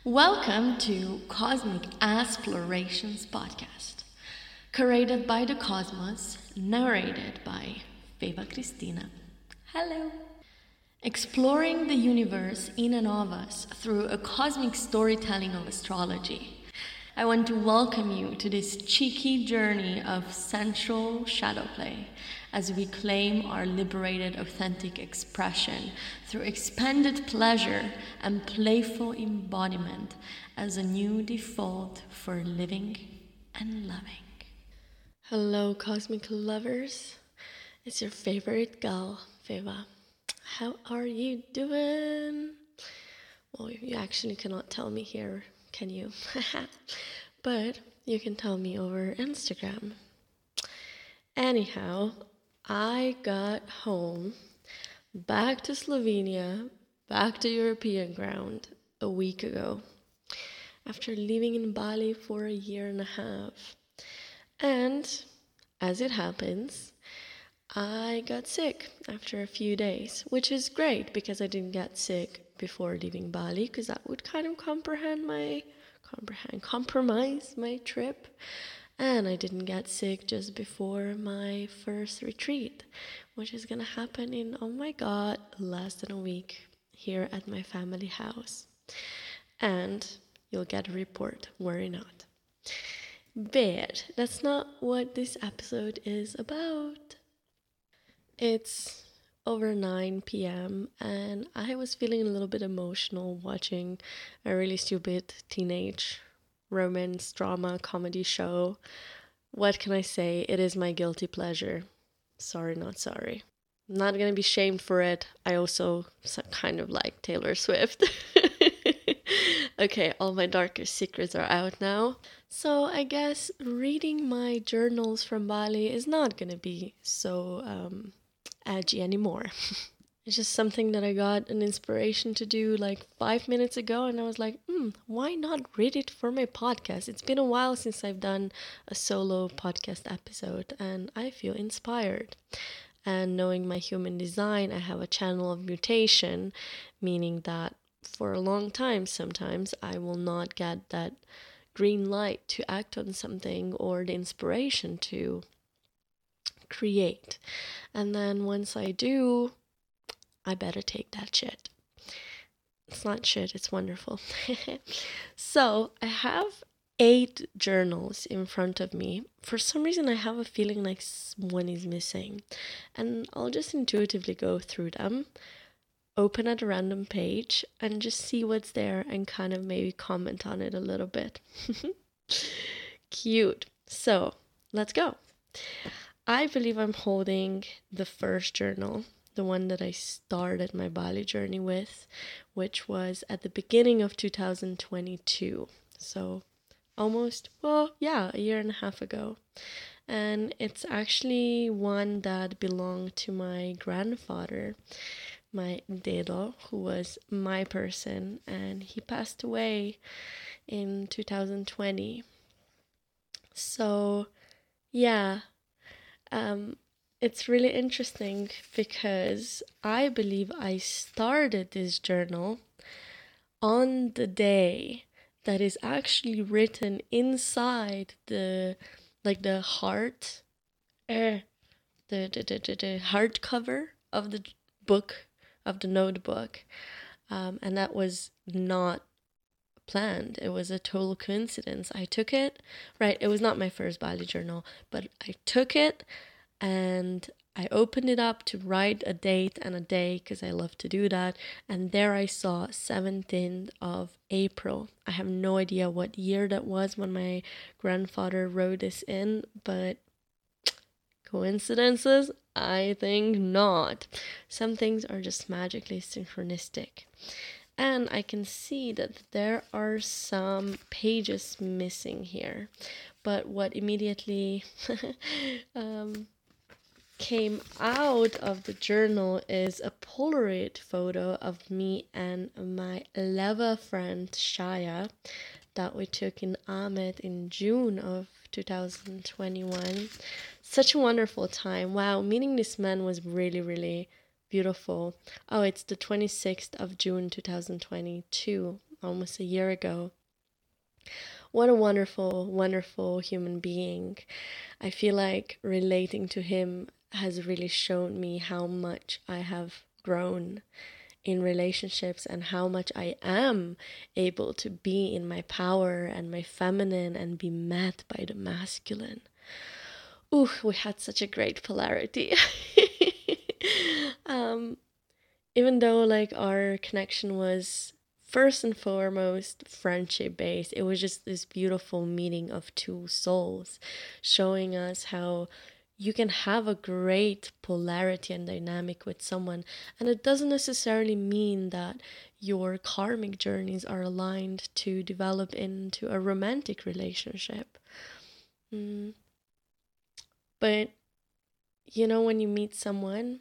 Welcome to Cosmic Explorations Podcast, curated by the Cosmos, narrated by Feva Cristina. Hello. Exploring the universe in and of us through a cosmic storytelling of astrology. I want to welcome you to this cheeky journey of sensual shadow play as we claim our liberated authentic expression through expanded pleasure and playful embodiment as a new default for living and loving. Hello, cosmic lovers. It's your favorite gal, Feva. How are you doing? Well, you actually cannot tell me here, can you? But you can tell me over Instagram. Anyhow, I got home, back to Slovenia, back to European ground a week ago, after living in Bali for a year and a half. And as it happens, I got sick after a few days, which is great because I didn't get sick before leaving Bali, because that would kind of compromise my trip. And I didn't get sick just before my first retreat, which is gonna happen in, oh my god, less than a week here at my family house. And you'll get a report, worry not. But that's not what this episode is about. It's over 9 p.m. and I was feeling a little bit emotional watching a really stupid teenage romance drama comedy show. What can I say? It is my guilty pleasure. Sorry, not sorry. I'm not gonna be shamed for it. I also kind of like Taylor Swift. Okay, all my darkest secrets are out now. So I guess reading my journals from Bali is not gonna be so edgy anymore. It's just something that I got an inspiration to do like 5 minutes ago, and I was like, why not read it for my podcast? It's been a while since I've done a solo podcast episode, and I feel inspired. And knowing my human design, I have a channel of mutation, meaning that for a long time, sometimes I will not get that green light to act on something or the inspiration to create. And then once I do, I better take that shit. It's not shit, it's wonderful. So I have 8 journals in front of me. For some reason, I have a feeling like one is missing. And I'll just intuitively go through them, open at a random page, and just see what's there and kind of maybe comment on it a little bit. Cute. So let's go. I believe I'm holding the first journal, the one that I started my Bali journey with, which was at the beginning of 2022. So almost, a year and a half ago. And it's actually one that belonged to my grandfather, my dedo, who was my person, and he passed away in 2020. So, yeah. It's really interesting because I believe I started this journal on the day that is actually written inside the heart, the hardcover of the book, of the notebook, and that was not planned. It was a total coincidence. I took it, right, it was not my first Bali journal, but I took it and I opened it up to write a date and a day because I love to do that, and there I saw 17th of April. I have no idea what year that was when my grandfather wrote this in, but coincidences? I think not. Some things are just magically synchronistic. And I can see that there are some pages missing here. But what immediately came out of the journal is a Polaroid photo of me and my leva friend Shaya that we took in Amed in June of 2021. Such a wonderful time. Wow, meeting this man was really, really beautiful. Oh, it's the 26th of June 2022. almost a year ago. What a wonderful, wonderful human being. I feel like relating to him has really shown me how much I have grown in relationships and how much I am able to be in my power and my feminine and be met by the masculine. Ooh, we had such a great polarity. um, Even though like our connection was first and foremost friendship based, it was just this beautiful meeting of two souls, showing us how you can have a great polarity and dynamic with someone, and it doesn't necessarily mean that your karmic journeys are aligned to develop into a romantic relationship. But you know, when you meet someone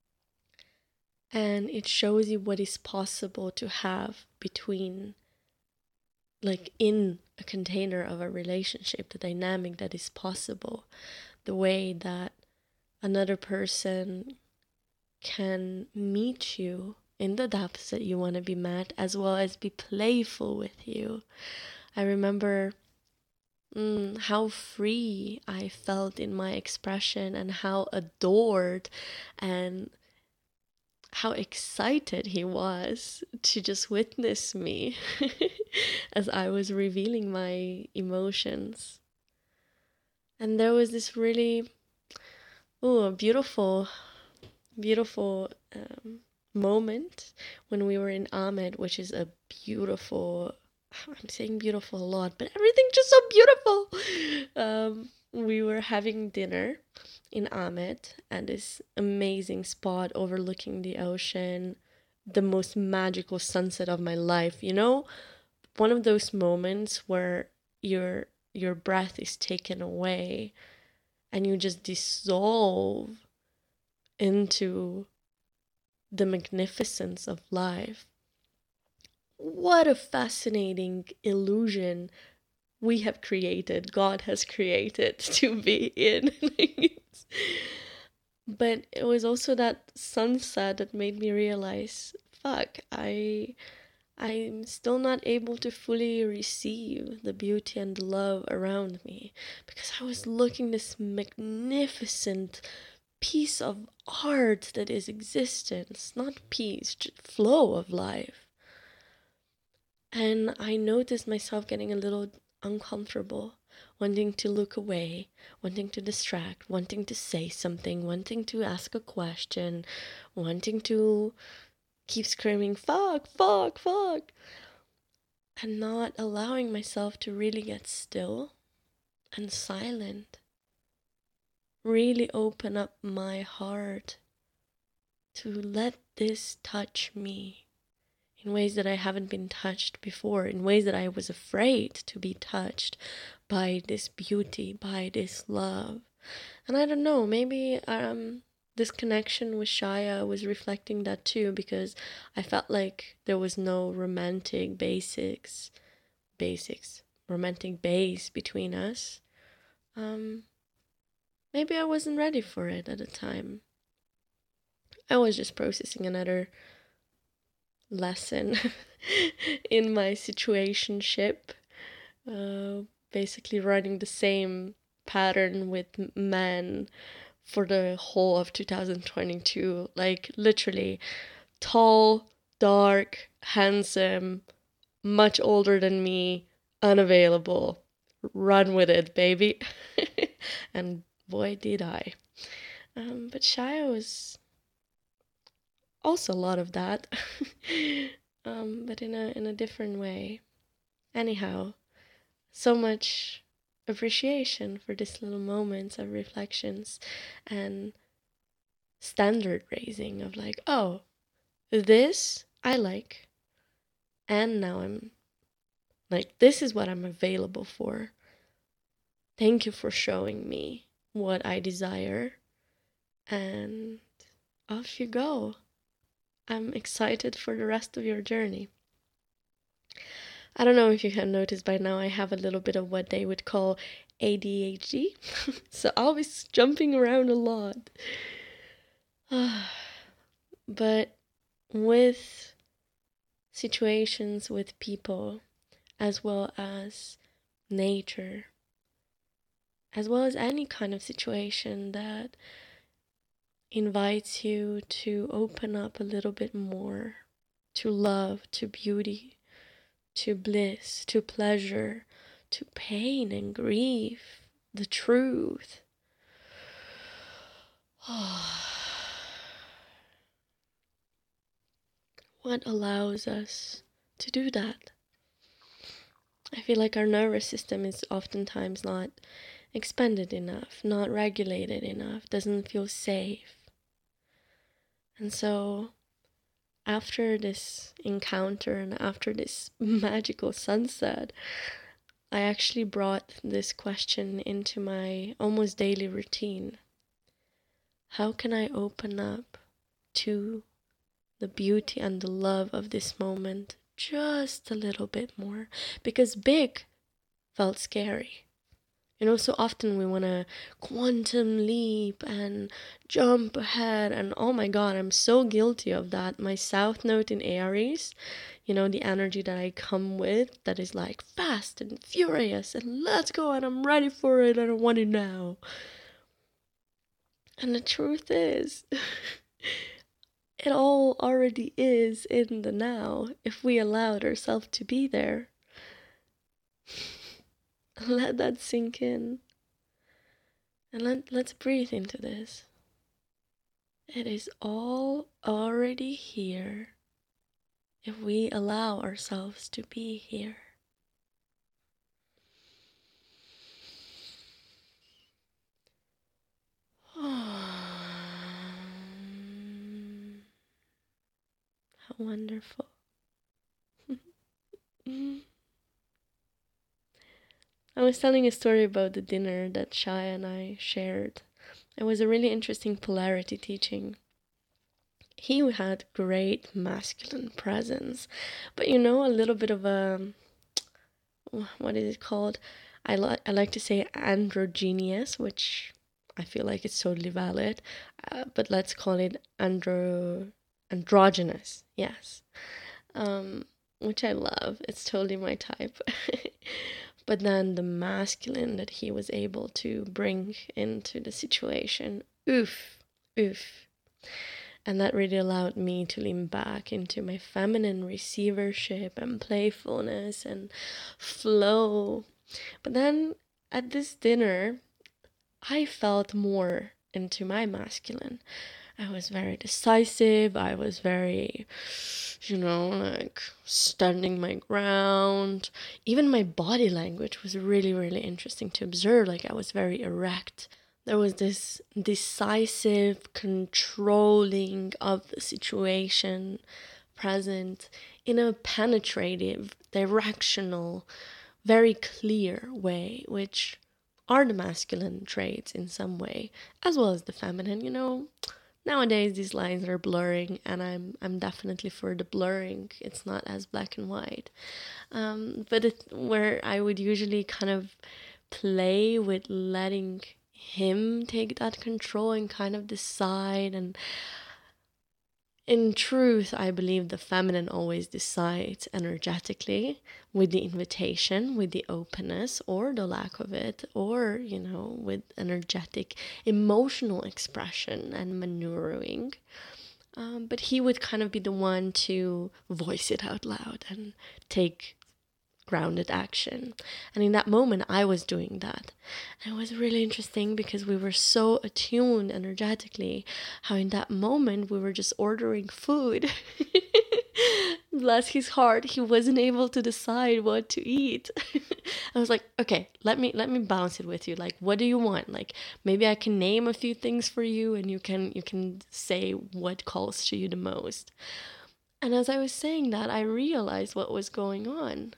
and it shows you what is possible to have between, like, in a container of a relationship, the dynamic that is possible, the way that another person can meet you in the depths that you want to be met, as well as be playful with you. I remember how free I felt in my expression and how adored and how excited he was to just witness me as I was revealing my emotions. And there was this really beautiful, beautiful moment when we were in Ahmed, which is a beautiful, I'm saying beautiful a lot, but everything's just so beautiful. We were having dinner in Ahmed and this amazing spot overlooking the ocean, the most magical sunset of my life. You know, one of those moments where your breath is taken away and you just dissolve into the magnificence of life. What a fascinating illusion we have created, God has created to be in. But it was also that sunset that made me realize, fuck, I'm still not able to fully receive the beauty and the love around me because I was looking this magnificent piece of art that is existence, not peace, just flow of life. And I noticed myself getting a little uncomfortable, wanting to look away, wanting to distract, wanting to say something, wanting to ask a question, wanting to keep screaming, fuck, fuck, fuck, and not allowing myself to really get still and silent. Really open up my heart to let this touch me in ways that I haven't been touched before, in ways that I was afraid to be touched by this beauty, by this love. And I don't know, maybe this connection with Shaya was reflecting that too, because I felt like there was no romantic romantic base between us. Maybe I wasn't ready for it at the time. I was just processing another lesson in my situationship, basically running the same pattern with men for the whole of 2022. Like, literally, tall, dark, handsome, much older than me, unavailable. Run with it, baby. And boy, did I. But Shia was also a lot of that, but in a different way. Anyhow, so much appreciation for these little moments of reflections and standard raising of like, oh, this I like, and now I'm like, this is what I'm available for. Thank you for showing me what I desire, and off you go. I'm excited for the rest of your journey. I don't know if you have noticed by now, I have a little bit of what they would call ADHD. So I'll be jumping around a lot. But with situations with people, as well as nature, as well as any kind of situation that invites you to open up a little bit more to love, to beauty, to bliss, to pleasure, to pain and grief, the truth. What allows us to do that? I feel like our nervous system is oftentimes not expanded enough, not regulated enough, doesn't feel safe. And so, after this encounter and after this magical sunset, I actually brought this question into my almost daily routine. How can I open up to the beauty and the love of this moment just a little bit more? Because big felt scary. You know, so often we want to quantum leap and jump ahead, and oh my god, I'm so guilty of that. My South Node in Aries, you know, the energy that I come with, that is like fast and furious and let's go and I'm ready for it and I want it now. And the truth is, it all already is in the now if we allowed ourselves to be there. Let that sink in. And let's breathe into this. It is all already here if we allow ourselves to be here. How wonderful. I was telling a story about the dinner that Shai and I shared. It was a really interesting polarity teaching. He had great masculine presence, but you know, a little bit of a, what is it called? I like to say androgynous, which I feel like it's totally valid, but let's call it androgynous, yes. Which I love. It's totally my type. But then the masculine that he was able to bring into the situation, oof. And that really allowed me to lean back into my feminine receivership and playfulness and flow. But then at this dinner, I felt more into my masculine. I was very decisive. I was very, like standing my ground. Even my body language was really, really interesting to observe. Like I was very erect. There was this decisive controlling of the situation present in a penetrative, directional, very clear way, which are the masculine traits in some way, as well as the feminine. Nowadays these lines are blurring, and I'm definitely for the blurring. It's not as black and white, but where I would usually kind of play with letting him take that control and kind of decide. And in truth, I believe the feminine always decides energetically with the invitation, with the openness or the lack of it, or, with energetic emotional expression and maneuvering. But he would kind of be the one to voice it out loud and take grounded action. And in that moment, I was doing that. And it was really interesting because we were so attuned energetically, how in that moment we were just ordering food. Bless his heart, he wasn't able to decide what to eat. I was like, okay, let me bounce it with you. Like, what do you want? Like, maybe I can name a few things for you and you can say what calls to you the most. And as I was saying that, I realized what was going on.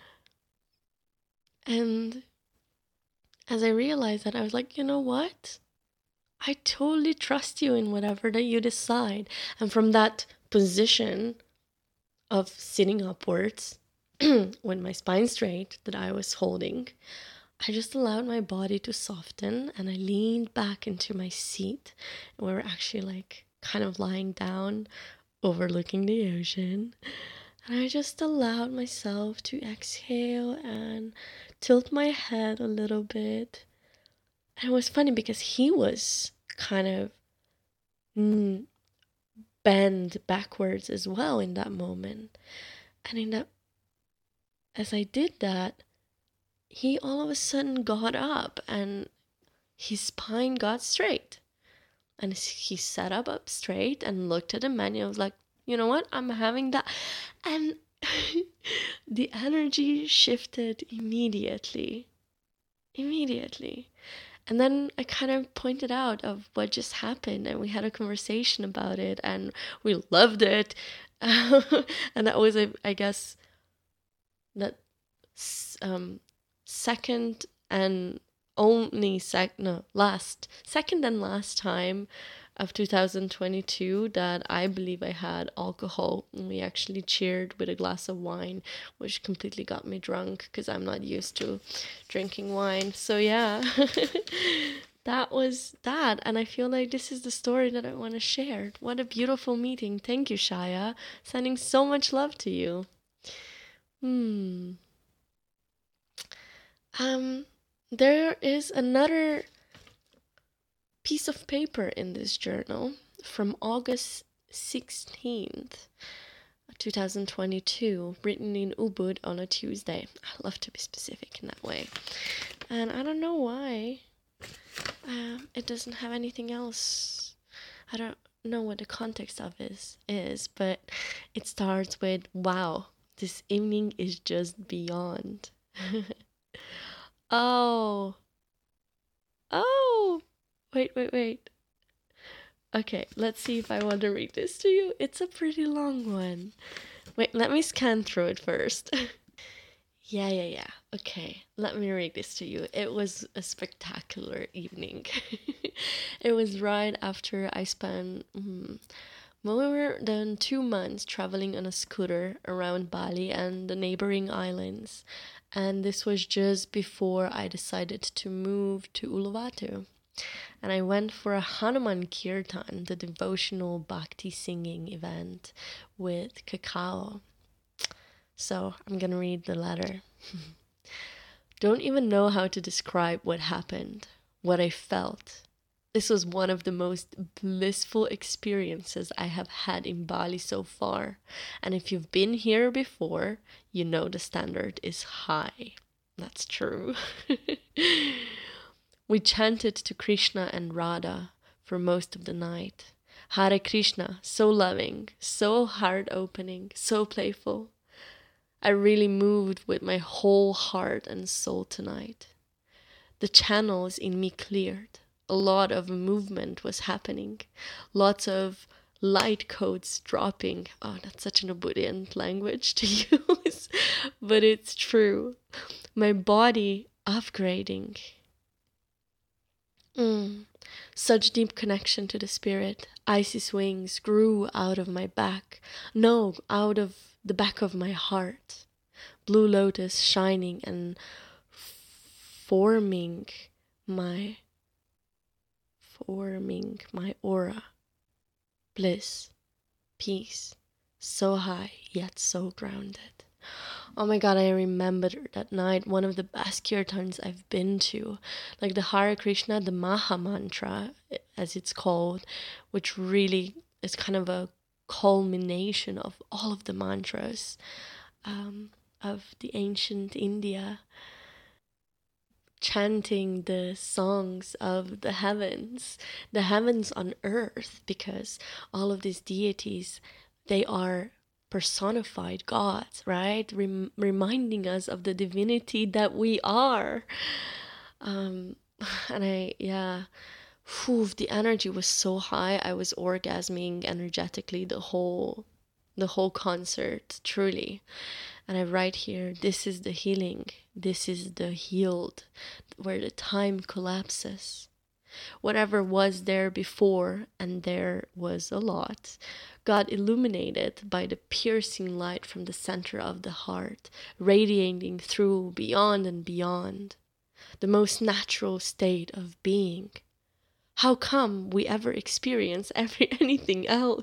And as I realized that, I was like, you know what? I totally trust you in whatever that you decide. And from that position of sitting upwards with my spine straight that I was holding, I just allowed my body to soften, and I leaned back into my seat. And we were actually like kind of lying down, overlooking the ocean. And I just allowed myself to exhale and tilt my head a little bit. And it was funny because he was kind of bent backwards as well in that moment. And as I did that, he all of a sudden got up and his spine got straight. And he sat up straight and looked at the menu. I was like, you know what? I'm having that. And the energy shifted immediately. And then I kind of pointed out of what just happened, and we had a conversation about it, and we loved it. And that was, I guess, that second and last time of 2022 that I believe I had alcohol, and we actually cheered with a glass of wine, which completely got me drunk because I'm not used to drinking wine. So yeah, that was that, and I feel like this is the story that I want to share. What a beautiful meeting. Thank you, Shaya. Sending so much love to you. There is another piece of paper in this journal from August 16th, 2022, written in Ubud on a Tuesday. I love to be specific in that way. And I don't know why it doesn't have anything else. I don't know what the context of this is, but it starts with, wow, this evening is just beyond. Oh, wait. Okay, let's see if I want to read this to you. It's a pretty long one. Wait, let me scan through it first. Yeah. Okay, let me read this to you. It was a spectacular evening. It was right after I spent more than 2 months traveling on a scooter around Bali and the neighboring islands. And this was just before I decided to move to Uluwatu. And I went for a Hanuman Kirtan, the devotional bhakti singing event with Cacao. So I'm gonna read the letter. Don't even know how to describe what happened, what I felt. This was one of the most blissful experiences I have had in Bali so far. And if you've been here before, you know the standard is high. That's true. We chanted to Krishna and Radha for most of the night. Hare Krishna, so loving, so heart-opening, so playful. I really moved with my whole heart and soul tonight. The channels in me cleared. A lot of movement was happening. Lots of light codes dropping. Oh, that's such an obedient language to use. But it's true. My body upgrading. Such deep connection to the spirit. Icy wings grew out of my back. No, out of the back of my heart. Blue lotus shining and forming my aura. Bliss, peace, so high yet so grounded. Oh my god, I remember that night, one of the best kirtans I've been to. Like the Hare Krishna, the Maha Mantra, as it's called, which really is kind of a culmination of all of the mantras of the ancient India. Chanting the songs of the heavens on earth, because all of these deities, they are personified gods, right? Reminding us of the divinity that we are. The energy was so high. I was orgasming energetically the whole concert, truly. And I write here, this is the healing, this is the healed, where the time collapses. Whatever was there before, and there was a lot, got illuminated by the piercing light from the center of the heart, radiating through beyond and beyond, the most natural state of being. How come we ever experience anything else?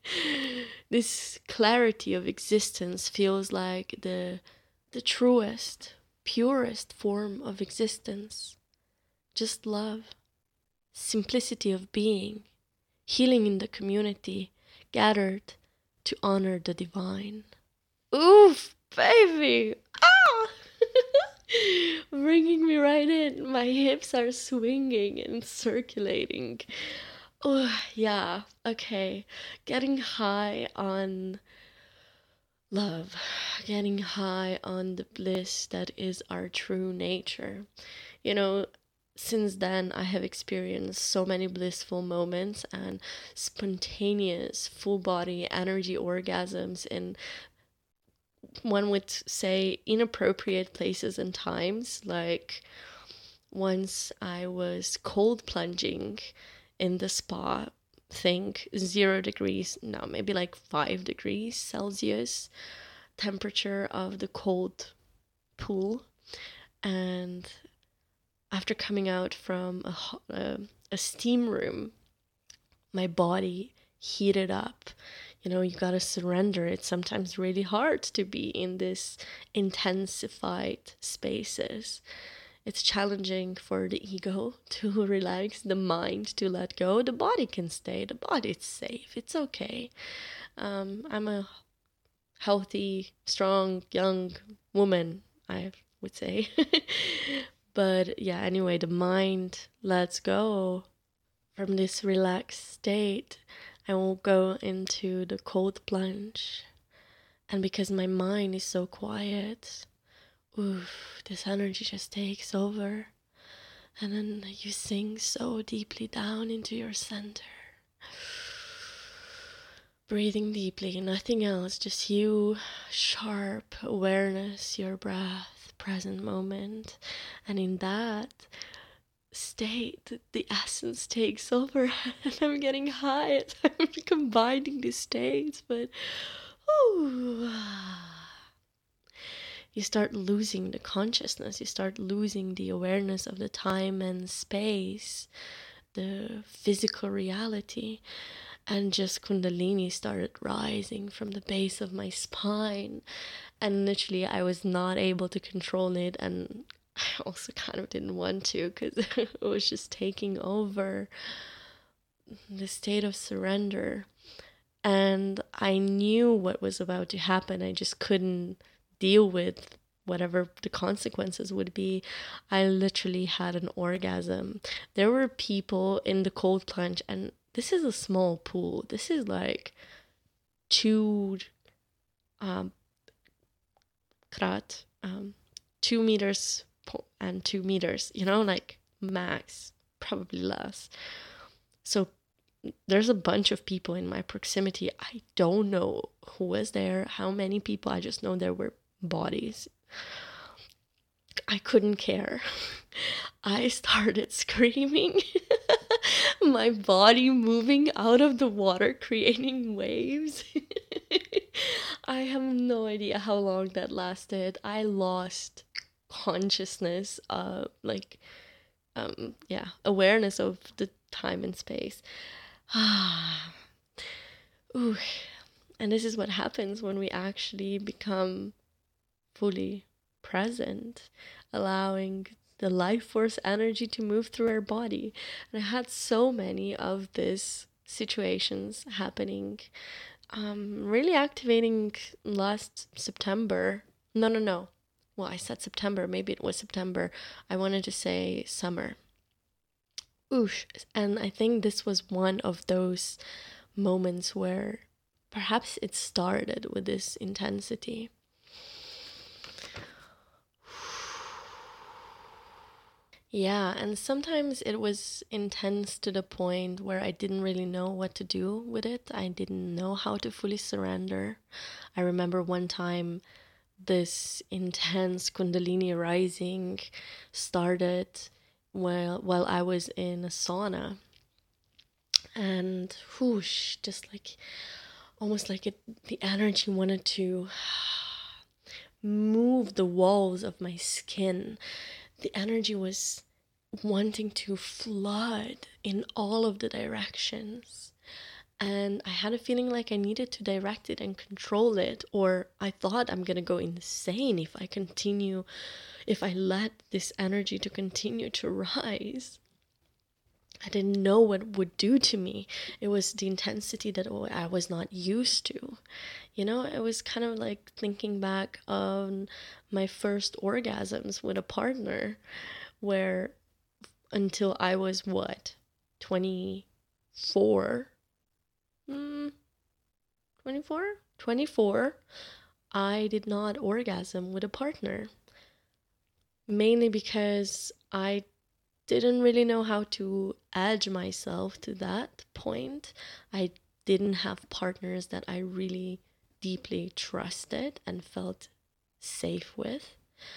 This clarity of existence feels like the truest, purest form of existence. Just love, simplicity of being, healing in the community, gathered to honor the divine. Oof, baby! Ah! Bringing me right in. My hips are swinging and circulating. Oh, yeah, okay. Getting high on love, getting high on the bliss that is our true nature. You know, since then, I have experienced so many blissful moments and spontaneous full body energy orgasms in, one would say, inappropriate places and times. Like once I was cold plunging in the spa, think 0 degrees, no, maybe like 5 degrees Celsius temperature of the cold pool. And after coming out from a steam room, my body heated up. You know, you gotta surrender. It's sometimes really hard to be in this intensified spaces. It's challenging for the ego to relax, the mind to let go. The body can stay. The body's safe. It's okay. I'm a healthy, strong, young woman, I would say. But yeah, anyway, the mind lets go from this relaxed state. I will go into the cold plunge. And because my mind is so quiet, oof, this energy just takes over. And then you sink so deeply down into your center. Breathing deeply, nothing else, just you, sharp awareness, your breath, present moment. And in that state, the essence takes over, and I'm getting high. I'm combining the states, but ooh, you start losing the consciousness, you start losing the awareness of the time and space, the physical reality. And just Kundalini started rising from the base of my spine. And literally, I was not able to control it. And I also kind of didn't want to, because it was just taking over the state of surrender. And I knew what was about to happen. I just couldn't deal with whatever the consequences would be. I literally had an orgasm. There were people in the cold plunge, and this is a small pool. This is like 2 krat, 2 meters and 2 meters, you know, like max, probably less. So there's a bunch of people in my proximity. I don't know who was there, how many people. I just know there were bodies. I couldn't care. I started screaming. My body moving out of the water, creating waves. I have no idea how long that lasted. I lost consciousness, awareness of the time and space. Ooh. And this is what happens when we actually become fully present, allowing the life force energy to move through our body. And I had so many of these situations happening, really activating last September. No. Well, I said September. Maybe it was September. I wanted to say summer. Oosh. And I think this was one of those moments where perhaps it started with this intensity. Yeah, and sometimes it was intense to the point where I didn't really know what to do with it. I didn't know how to fully surrender. I remember one time this intense Kundalini rising started while I was in a sauna. And whoosh, just like almost like the energy wanted to move the walls of my skin. The energy was wanting to flood in all of the directions. And I had a feeling like I needed to direct it and control it, or I thought I'm gonna go insane if I let this energy to continue to rise. I didn't know what it would do to me. It was the intensity that I was not used to. It was kind of like thinking back on my first orgasms with a partner, where until I was 24? 24? 24, I did not orgasm with a partner. Mainly because I didn't really know how to edge myself to that point. I didn't have partners that I really deeply trusted and felt safe with.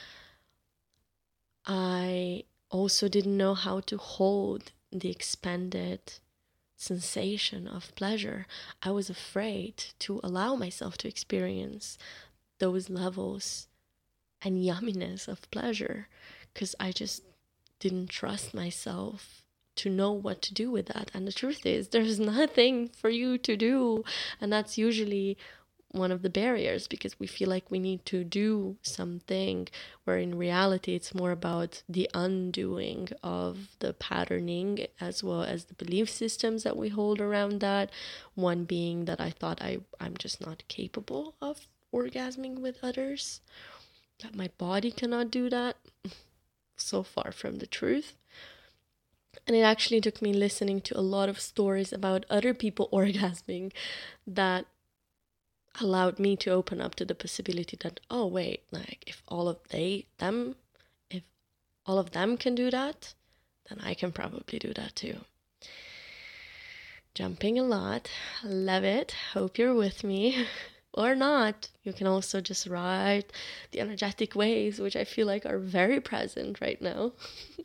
I also didn't know how to hold the expanded sensation of pleasure. I was afraid to allow myself to experience those levels and yumminess of pleasure, because I just didn't trust myself to know what to do with that. And the truth is, there's nothing for you to do. And that's usually one of the barriers, because we feel like we need to do something, where in reality it's more about the undoing of the patterning as well as the belief systems that we hold around that. One being that I thought I'm just not capable of orgasming with others, that my body cannot do that. So far from the truth. And it actually took me listening to a lot of stories about other people orgasming that allowed me to open up to the possibility that, oh wait, like if all of them can do that, then I can probably do that too. Jumping a lot, love it, hope you're with me. Or not. You can also just ride the energetic waves, which I feel like are very present right now.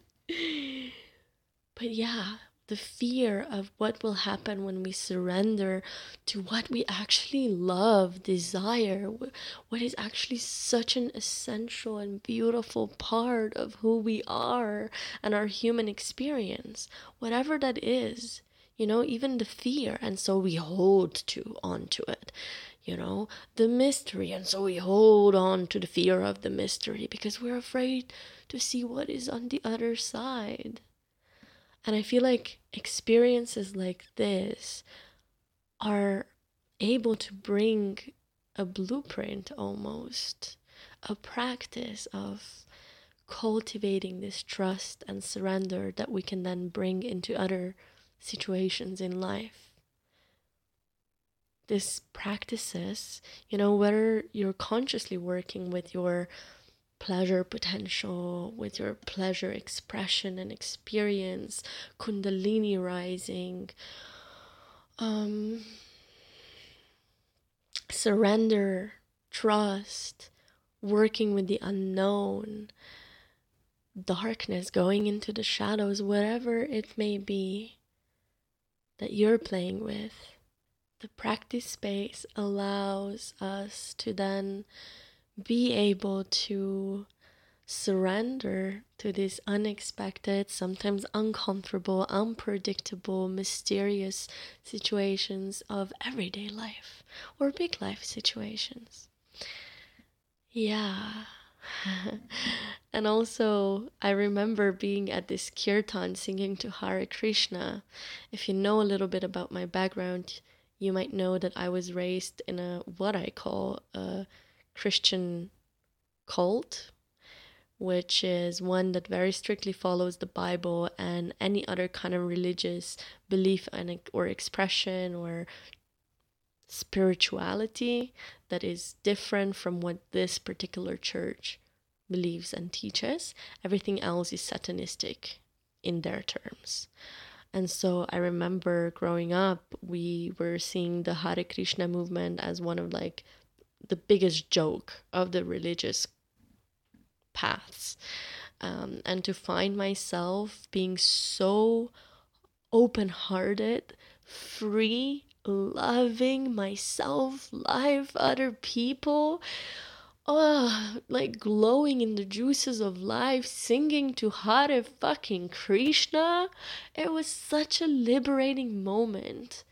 But yeah, the fear of what will happen when we surrender to what we actually love, desire, what is actually such an essential and beautiful part of who we are and our human experience, whatever that is. Even the fear, and so we hold onto it. The mystery, and so we hold on to the fear of the mystery because we're afraid to see what is on the other side. And I feel like experiences like this are able to bring a blueprint, almost a practice of cultivating this trust and surrender that we can then bring into other situations in life. This practices, whether you're consciously working with your pleasure potential, with your pleasure expression and experience, Kundalini rising, surrender, trust, working with the unknown, darkness, going into the shadows, whatever it may be that you're playing with. The practice space allows us to then be able to surrender to these unexpected, sometimes uncomfortable, unpredictable, mysterious situations of everyday life or big life situations. Yeah. And also, I remember being at this kirtan singing to Hare Krishna. If you know a little bit about my background, you might know that I was raised in what I call a Christian cult, which is one that very strictly follows the Bible and any other kind of religious belief or expression or spirituality that is different from what this particular church believes and teaches. Everything else is satanistic in their terms. And so I remember growing up, we were seeing the Hare Krishna movement as one of like the biggest joke of the religious paths. And to find myself being so open-hearted, free, loving myself, life, other people, like glowing in the juices of life, singing to Hare fucking Krishna. It was such a liberating moment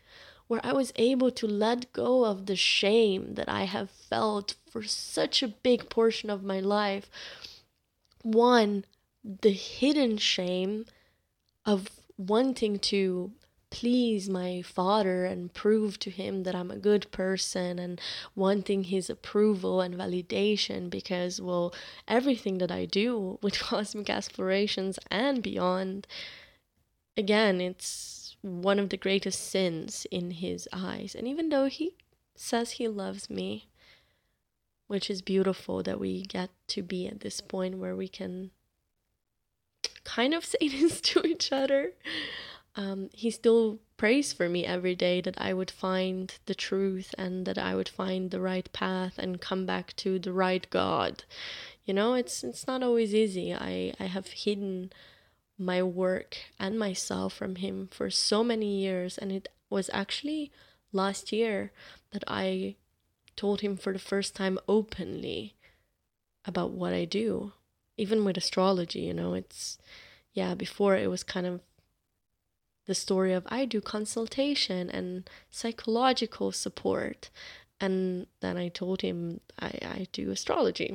where I was able to let go of the shame that I have felt for such a big portion of my life. One, the hidden shame of wanting to please my father and prove to him that I'm a good person, and wanting his approval and validation, because, well, everything that I do with Cosmic Explorations and beyond, again, it's one of the greatest sins in his eyes. And even though he says he loves me, which is beautiful that we get to be at this point where we can kind of say this to each other, he still prays for me every day that I would find the truth and that I would find the right path and come back to the right God. You know, it's not always easy. I have hidden my work and myself from him for so many years, and it was actually last year that I told him for the first time openly about what I do, even with astrology. You know, before it was kind of the story of I do consultation and psychological support, and then I told him I do astrology.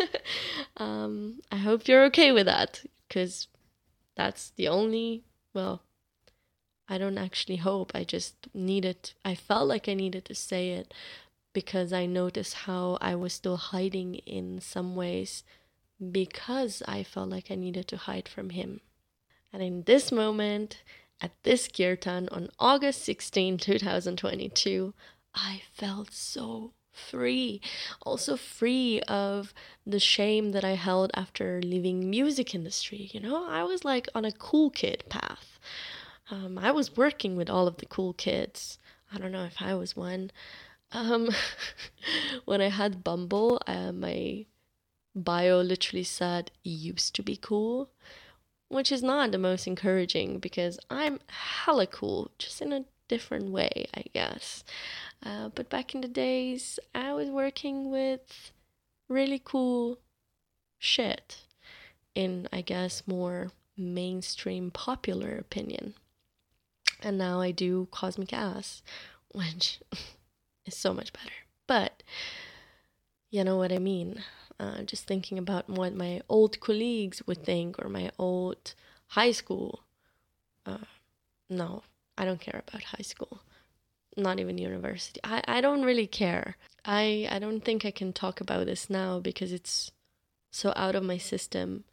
I hope you're okay with that, because that's the only, well, I don't actually hope, I felt like I needed to say it, because I noticed how I was still hiding in some ways, because I felt like I needed to hide from him. And in this moment, at this kirtan on August 16, 2022, I felt so free. Also free of the shame that I held after leaving music industry. You know, I was like on a cool kid path. I was working with all of the cool kids. I don't know if I was one. When I had Bumble, my bio literally said, used to be cool, which is not the most encouraging, because I'm hella cool, just in a different way, I guess. But back in the days, I was working with really cool shit in, I guess, more mainstream popular opinion. And now I do Cosmic Ass, which is so much better. But you know what I mean. Just thinking about what my old colleagues would think, or my old high school. No, I don't care about high school. Not even university. I don't really care. I don't think I can talk about this now because it's so out of my system.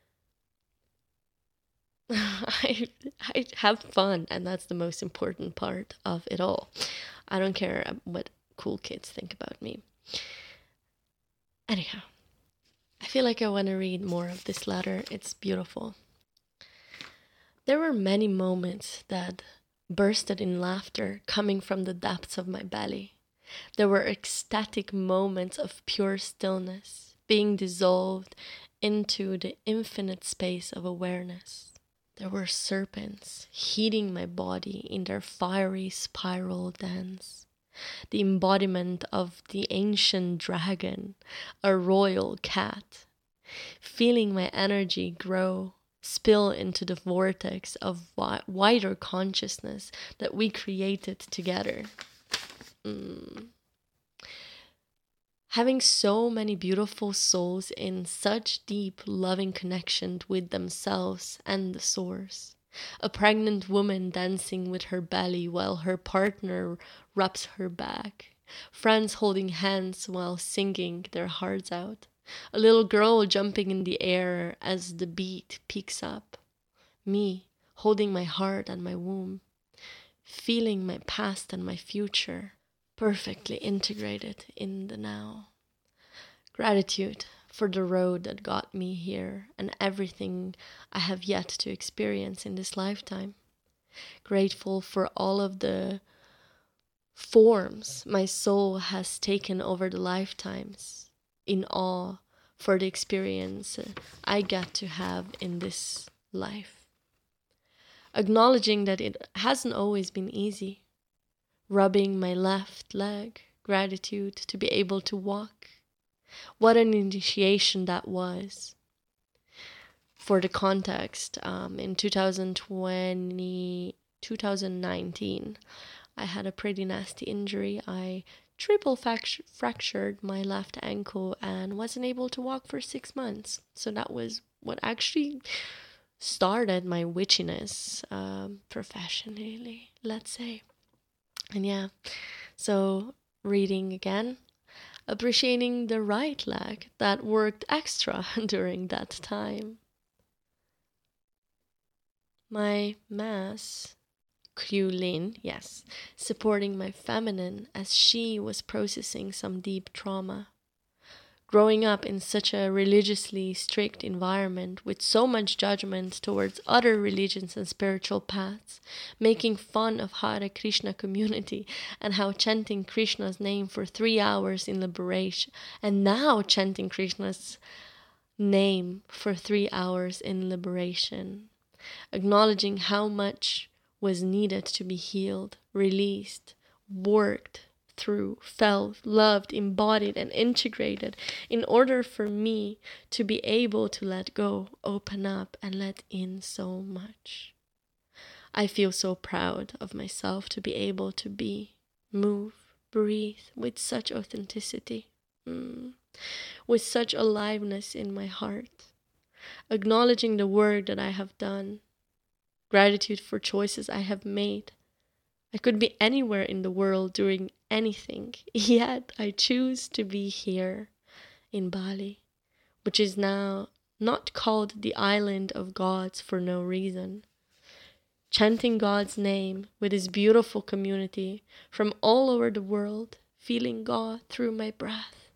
I have fun, and that's the most important part of it all. I don't care what cool kids think about me. Anyhow, I feel like I want to read more of this letter. It's beautiful. There were many moments that bursted in laughter coming from the depths of my belly. There were ecstatic moments of pure stillness being dissolved into the infinite space of awareness. There were serpents heating my body in their fiery spiral dance. The embodiment of the ancient dragon, a royal cat. Feeling my energy grow, spill into the vortex of wider consciousness that we created together. Having so many beautiful souls in such deep, loving connection with themselves and the source. A pregnant woman dancing with her belly while her partner rubs her back. Friends holding hands while singing their hearts out. A little girl jumping in the air as the beat picks up. Me holding my heart and my womb. Feeling my past and my future. Perfectly integrated in the now. Gratitude for the road that got me here and everything I have yet to experience in this lifetime. Grateful for all of the forms my soul has taken over the lifetimes. In awe for the experience I get to have in this life. Acknowledging that it hasn't always been easy. Rubbing my left leg, gratitude to be able to walk. What an initiation that was. For the context, in 2019, I had a pretty nasty injury. I triple fractured my left ankle and wasn't able to walk for 6 months. So that was what actually started my witchiness professionally, let's say. And yeah, so reading again, appreciating the right leg that worked extra during that time. My mass, Kulin, yes, supporting my feminine as she was processing some deep trauma. Growing up in such a religiously strict environment with so much judgment towards other religions and spiritual paths, making fun of Hare Krishna community and how chanting Krishna's name for 3 hours in liberation, and now chanting Krishna's name for 3 hours in liberation, acknowledging how much was needed to be healed, released, worked through, felt, loved, embodied, and integrated in order for me to be able to let go, open up, and let in so much. I feel so proud of myself to be able to be, move, breathe with such authenticity, with such aliveness in my heart, acknowledging the work that I have done, gratitude for choices I have made. I could be anywhere in the world doing anything, yet I choose to be here in Bali, which is now not called the island of gods for no reason. Chanting God's name with his beautiful community from all over the world, feeling God through my breath.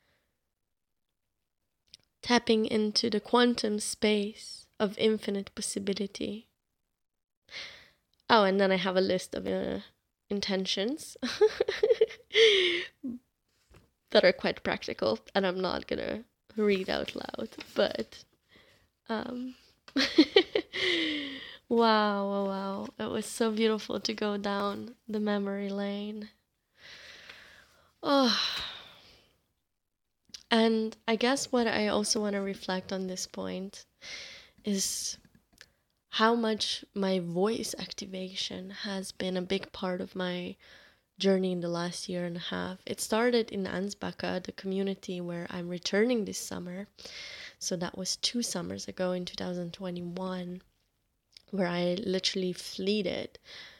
Tapping into the quantum space of infinite possibility. Oh, and then I have a list of intentions that are quite practical, and I'm not gonna read out loud, but wow, it was so beautiful to go down the memory lane. Oh, and I guess what I also want to reflect on this point is how much my voice activation has been a big part of my journey in the last year and a half. It started in Ansbacka, the community where I'm returning this summer. So that was 2 summers ago in 2021, where I literally fled.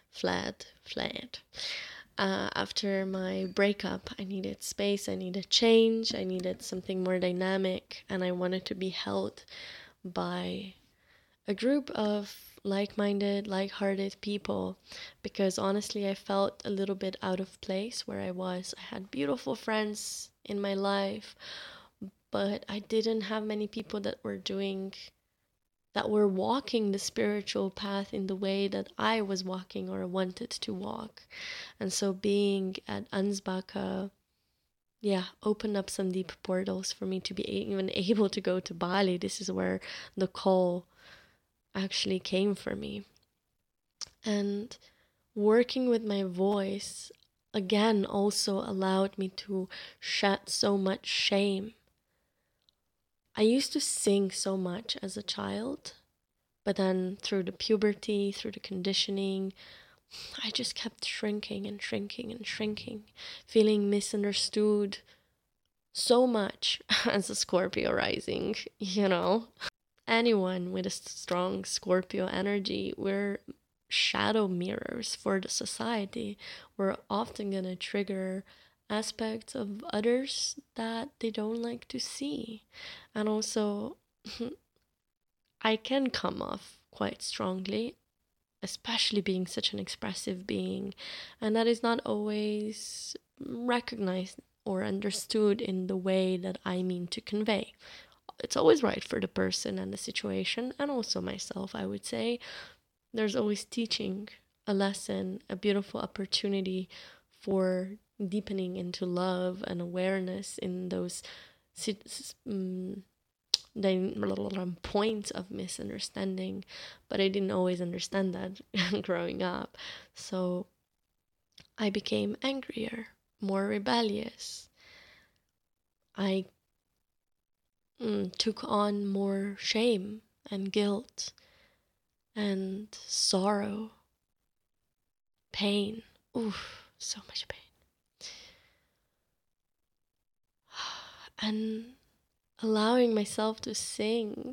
After my breakup, I needed space, I needed change, I needed something more dynamic, and I wanted to be held by a group of like-minded, like-hearted people, because honestly I felt a little bit out of place where I was. I had beautiful friends in my life, but I didn't have many people that were walking the spiritual path in the way that I was walking or wanted to walk. And so being at Ansbacka, opened up some deep portals for me to be even able to go to Bali. This is where the call actually came for me. And working with my voice again also allowed me to shed so much shame. I used to sing so much as a child, but then through the puberty, through the conditioning, I just kept shrinking and shrinking and shrinking, feeling misunderstood so much as a Scorpio rising, Anyone with a strong Scorpio energy, we're shadow mirrors for the society. We're often going to trigger aspects of others that they don't like to see. And also, I can come off quite strongly, especially being such an expressive being, and that is not always recognized or understood in the way that I mean to convey. It's always right for the person and the situation, and also myself, I would say. There's always teaching, a lesson, a beautiful opportunity for deepening into love and awareness in those points of misunderstanding. But I didn't always understand that growing up. So I became angrier, more rebellious. I took on more shame and guilt and sorrow, pain. Oof, so much pain. And allowing myself to sing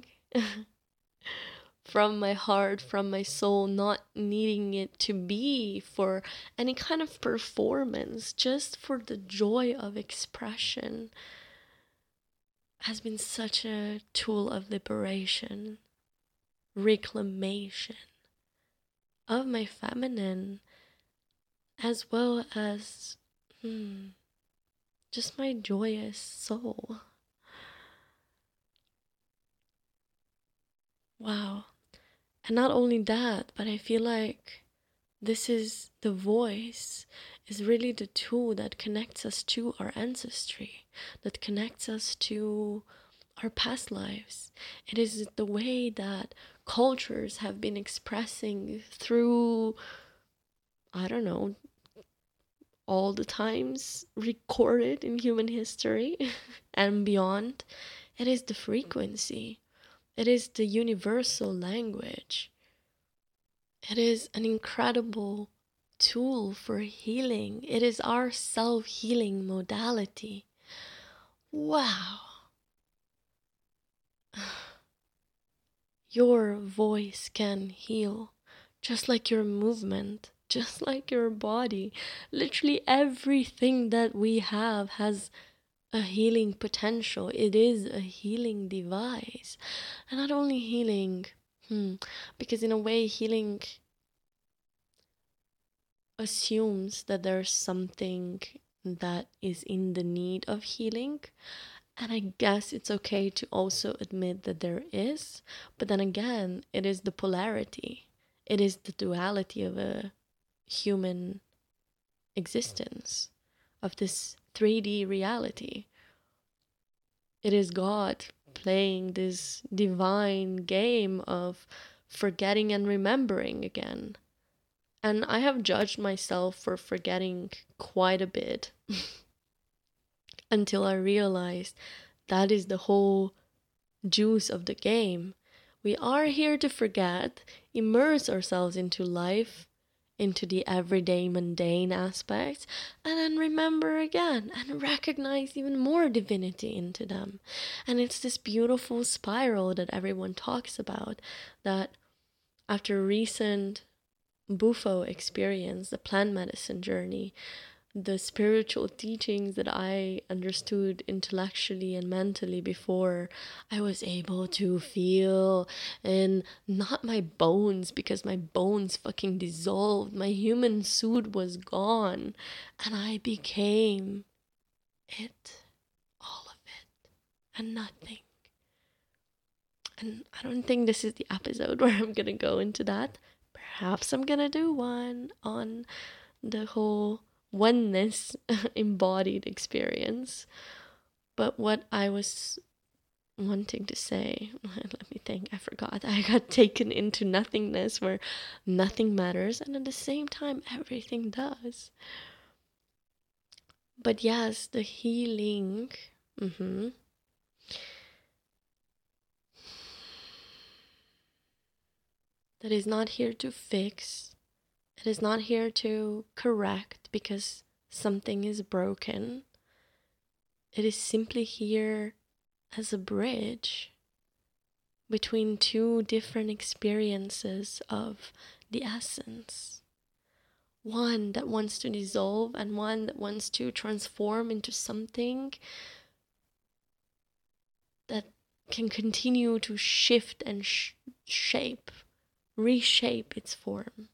from my heart, from my soul, not needing it to be for any kind of performance, just for the joy of expression, has been such a tool of liberation, reclamation of my feminine, as well as just my joyous soul. Wow. And not only that, but I feel like this is the voice, is really the tool that connects us to our ancestry, that connects us to our past lives. It is the way that cultures have been expressing through, I don't know, all the times recorded in human history and beyond. It is the frequency. It is the universal language. It is an incredible tool for healing. It is our self-healing modality. Wow. Your voice can heal, just like your movement, just like your body. Literally everything that we have has a healing potential. It is a healing device. And not only healing, because in a way healing assumes that there's something that is in the need of healing. And I guess it's okay to also admit that there is. But then again, it is the polarity. It is the duality of a human existence, of this 3D reality. It is God playing this divine game of forgetting and remembering again. And I have judged myself for forgetting quite a bit until I realized that is the whole juice of the game. We are here to forget, immerse ourselves into life, into the everyday mundane aspects, and then remember again and recognize even more divinity into them. And it's this beautiful spiral that everyone talks about, that after recent Bufo experience, the plant medicine journey, the spiritual teachings that I understood intellectually and mentally before, I was able to feel in not my bones, because my bones fucking dissolved. My human suit was gone, and I became it, all of it, and nothing. And I don't think this is the episode where I'm gonna go into that. Perhaps I'm gonna do one on the whole oneness embodied experience. But what I was wanting to say, let me think, I forgot. I got taken into nothingness where nothing matters, and at the same time everything does. But yes, the healing, that is not here to fix. It is not here to correct because something is broken. It is simply here as a bridge between two different experiences of the essence. One that wants to dissolve and one that wants to transform into something that can continue to shift and shape, reshape its form.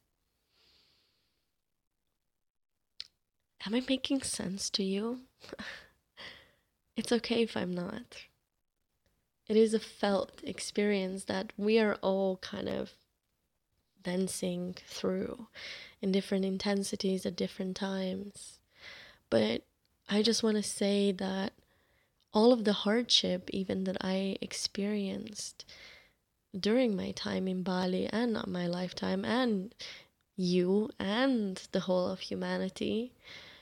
Am I making sense to you? It's okay if I'm not. It is a felt experience that we are all kind of dancing through in different intensities at different times. But I just want to say that all of the hardship, even that I experienced during my time in Bali and my lifetime, and you and the whole of humanity,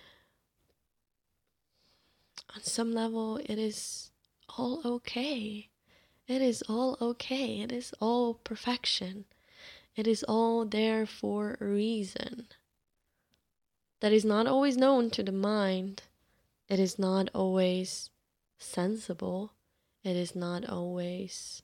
on some level, it is all okay. It is all okay. It is all perfection. It is all there for a reason. that is not always known to the mind. It is not always sensible. It is not always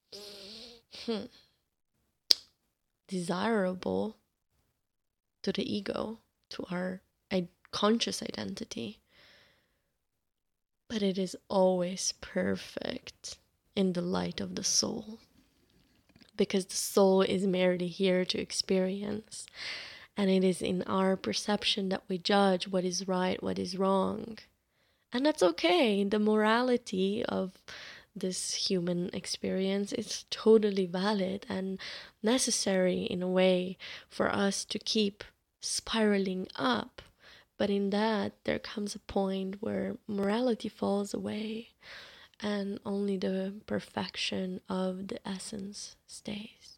desirable to the ego, to our conscious identity. But it is always perfect in the light of the soul. Because the soul is merely here to experience. And it is in our perception that we judge what is right, what is wrong. And that's okay. The morality of this human experience is totally valid and necessary in a way for us to keep spiraling up. But in that, there comes a point where morality falls away and only the perfection of the essence stays.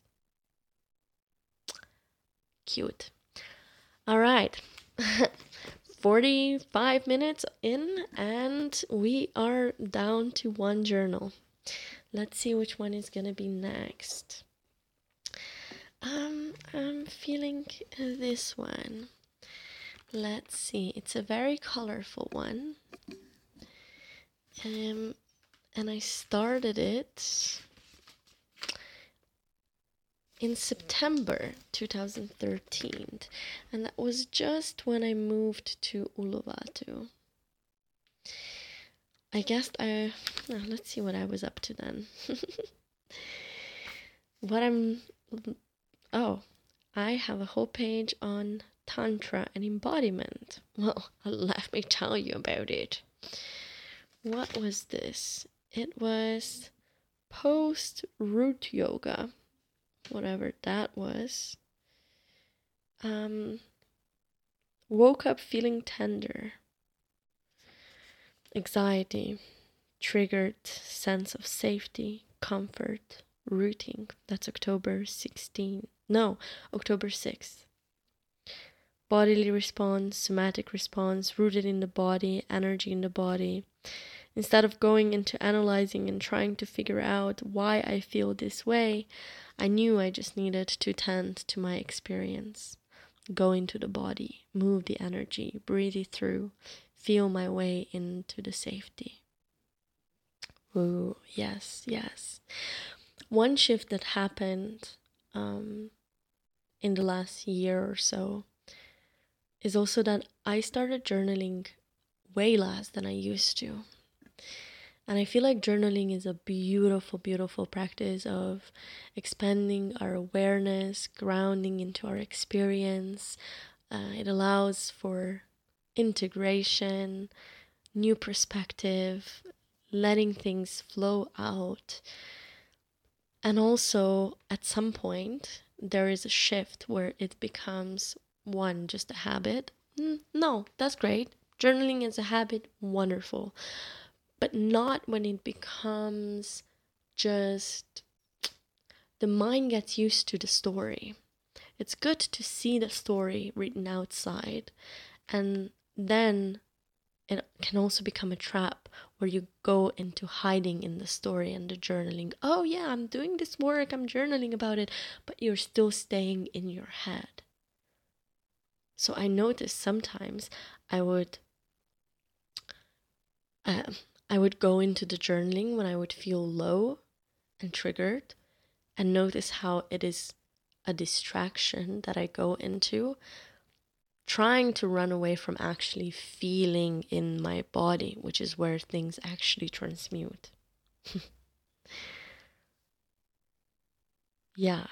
Cute. All right. 45 minutes in and we are down to one journal. Let's see which one is gonna be next. I'm feeling this one. Let's see. It's a very colorful one. And I started it in September 2013, and that was just when I moved to Uluwatu. I guess let's see what I was up to then. I have a whole page on Tantra and embodiment. Well, let me tell you about it. What was this? It was post-root yoga. Whatever that was. Woke up feeling tender. Anxiety. Triggered sense of safety, comfort, rooting. That's October 6th. Bodily response, somatic response, rooted in the body, energy in the body. Instead of going into analyzing and trying to figure out why I feel this way, I knew I just needed to tend to my experience. Go into the body, move the energy, breathe it through, feel my way into the safety. Ooh, yes. One shift that happened in the last year or so is also that I started journaling way less than I used to. And I feel like journaling is a beautiful, beautiful practice of expanding our awareness, grounding into our experience. It allows for integration, new perspective, letting things flow out. And also, at some point, there is a shift where it becomes, one, just a habit. No, that's great. Journaling is a habit, wonderful. But not when it becomes just, the mind gets used to the story. It's good to see the story written outside, and then it can also become a trap where you go into hiding in the story and the journaling. Oh yeah, I'm doing this work, I'm journaling about it, but you're still staying in your head. So I noticed sometimes I would go into the journaling when I would feel low and triggered, and notice how it is a distraction that I go into, trying to run away from actually feeling in my body, which is where things actually transmute. Yeah.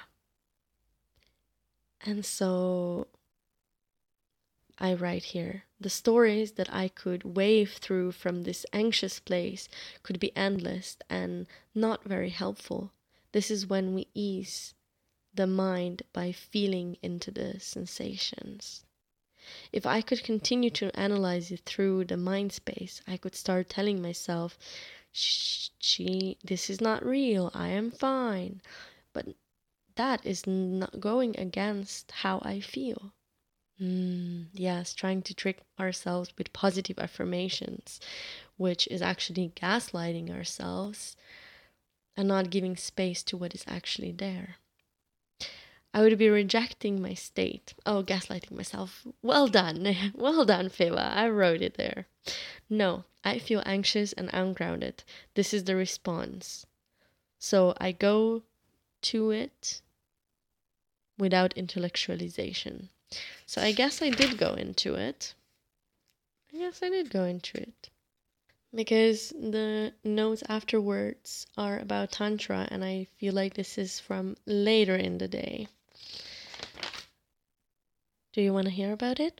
And so I write here, the stories that I could wave through from this anxious place could be endless and not very helpful. This is when we ease the mind by feeling into the sensations. If I could continue to analyze it through the mind space, I could start telling myself, this is not real, I am fine. But that is not going against how I feel. Yes, trying to trick ourselves with positive affirmations, which is actually gaslighting ourselves and not giving space to what is actually there. I would be rejecting my state. Oh, gaslighting myself. Well done. Well done, Feva. I wrote it there. No, I feel anxious and ungrounded. This is the response. So I go to it without intellectualization. So I guess I did go into it. Because the notes afterwards are about Tantra, and I feel like this is from later in the day. Do you want to hear about it?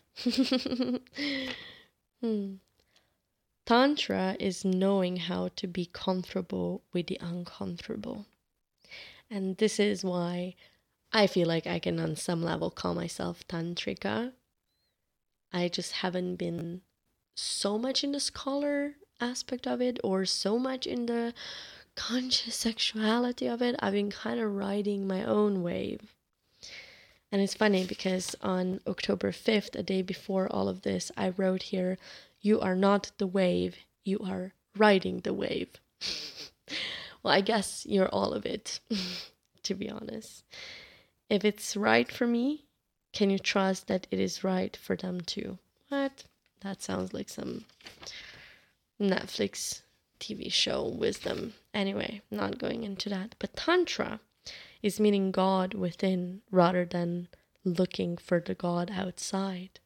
Tantra is knowing how to be comfortable with the uncomfortable. And this is why I feel like I can, on some level, call myself Tantrika. I just haven't been so much in the scholar aspect of it, or so much in the conscious sexuality of it. I've been kind of riding my own wave. And it's funny because on October 5th, a day before all of this, I wrote here, "You are not the wave, you are riding the wave." Well, I guess you're all of it, to be honest. If it's right for me, can you trust that it is right for them too? What? That sounds like some Netflix TV show wisdom. Anyway, not going into that. But Tantra is meeting God within rather than looking for the God outside.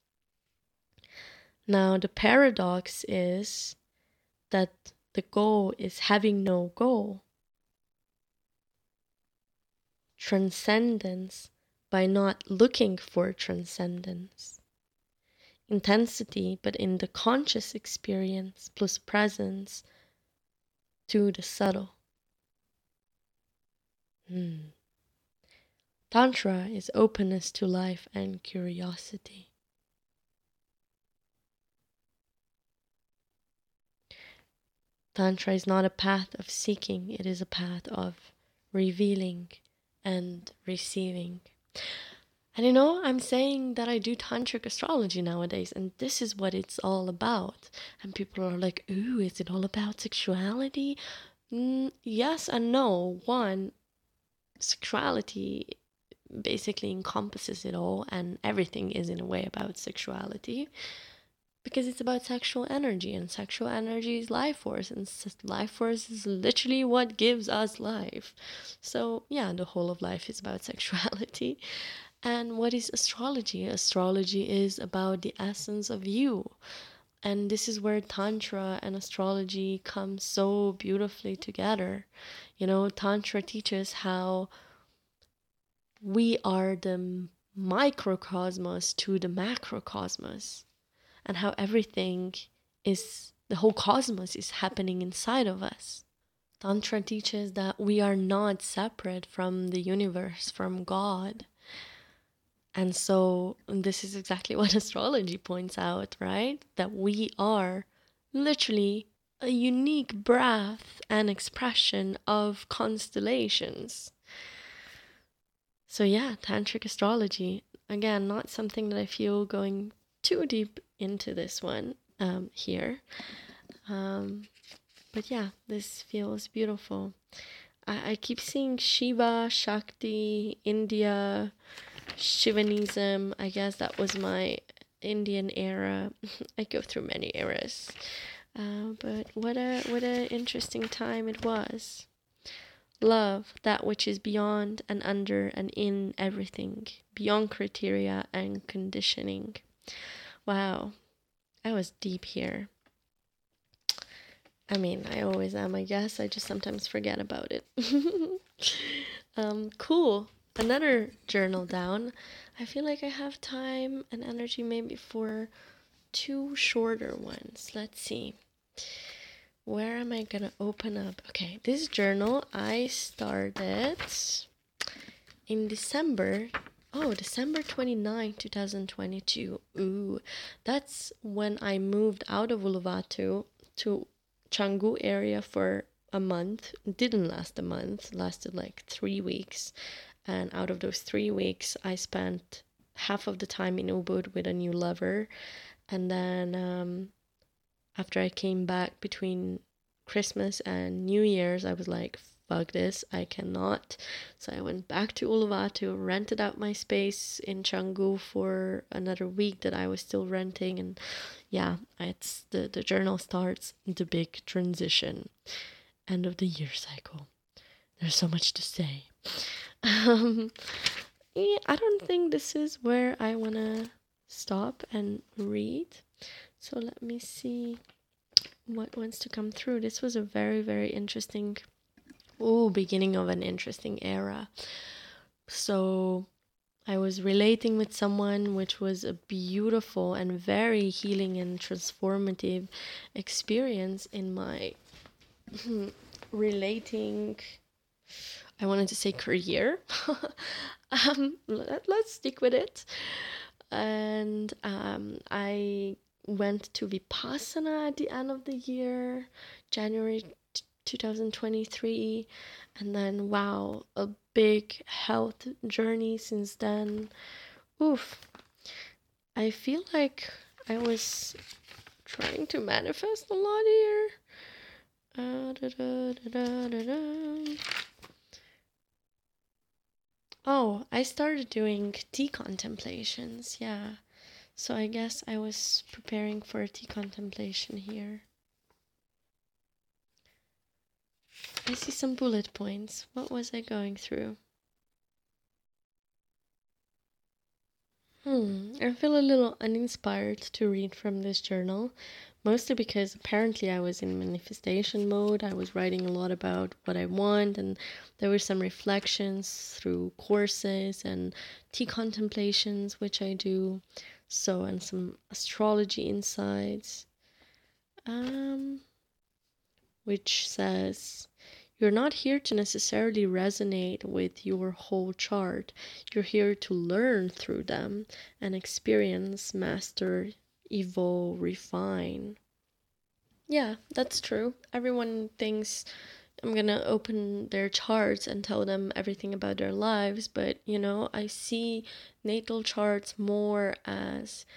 Now, the paradox is that the goal is having no goal. Transcendence by not looking for transcendence. Intensity, but in the conscious experience plus presence to the subtle. Tantra is openness to life and curiosity. Tantra is not a path of seeking, it is a path of revealing and receiving. And I'm saying that I do tantric astrology nowadays, and this is what it's all about. And people are like, ooh, is it all about sexuality? Yes and no. One, sexuality basically encompasses it all, and everything is in a way about sexuality. Because it's about sexual energy, and sexual energy is life force, and life force is literally what gives us life. So yeah, the whole of life is about sexuality. And what is astrology? Astrology is about the essence of you. And this is where Tantra and astrology come so beautifully together. Tantra teaches how we are the microcosmos to the macrocosmos, and how everything is, the whole cosmos is happening inside of us. Tantra teaches that we are not separate from the universe, from God. And so this is exactly what astrology points out, right? That we are literally a unique breath and expression of constellations. So yeah, tantric astrology, again, not something that I feel going too deep into this one here. But yeah, this feels beautiful. I keep seeing Shiva, Shakti, India, Shivanism. I guess that was my Indian era. I go through many eras. But what a interesting time it was. Love, that which is beyond and under and in everything, beyond criteria and conditioning. Wow, I was deep here. I mean, I always am, I guess. I just sometimes forget about it. Cool. Another journal down. I feel like I have time and energy maybe for 2 shorter ones. Let's see. Where am I gonna open up? Okay, this journal I started in December 29, 2022. Ooh, that's when I moved out of Uluwatu to Canggu area for a month. It didn't last a month, lasted like 3 weeks. And out of those 3 weeks, I spent half of the time in Ubud with a new lover. And then after I came back between Christmas and New Year's, I was like, fuck this, I cannot. So I went back to Uluwatu, rented out my space in Canggu for another week that I was still renting. And yeah, it's the journal starts the big transition. End of the year cycle. There's so much to say. Yeah, I don't think this is where I want to stop and read. So let me see what wants to come through. This was a very, very interesting beginning of an interesting era. So I was relating with someone, which was a beautiful and very healing and transformative experience in my relating, I wanted to say career. Let's stick with it. And I went to Vipassana at the end of the year, January 2023, and then wow, a big health journey since then. Oof. I feel like I was trying to manifest a lot here. Oh, I started doing tea contemplations, yeah. So I guess I was preparing for a tea contemplation here. I see some bullet points. What was I going through? I feel a little uninspired to read from this journal, mostly because apparently I was in manifestation mode. I was writing a lot about what I want, and there were some reflections through courses and tea contemplations, which I do. So, and some astrology insights, which says, you're not here to necessarily resonate with your whole chart. You're here to learn through them and experience, master, evolve, refine. Yeah, that's true. Everyone thinks I'm gonna open their charts and tell them everything about their lives, but I see natal charts more as